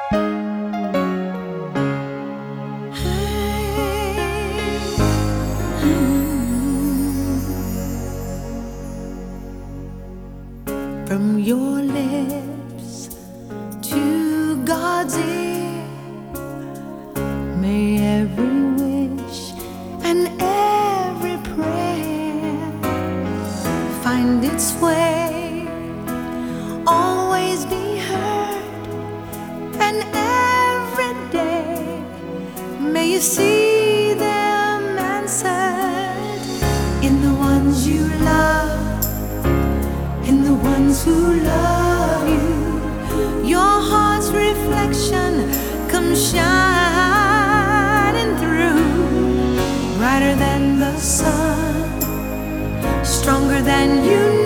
From your lips to God's ear, may every wish and every prayer find its way, always be heard, and every day may you see them answered in the ones you love, in the ones who love you. Your heart's reflection comes shining through, brighter than the sun, stronger than you know.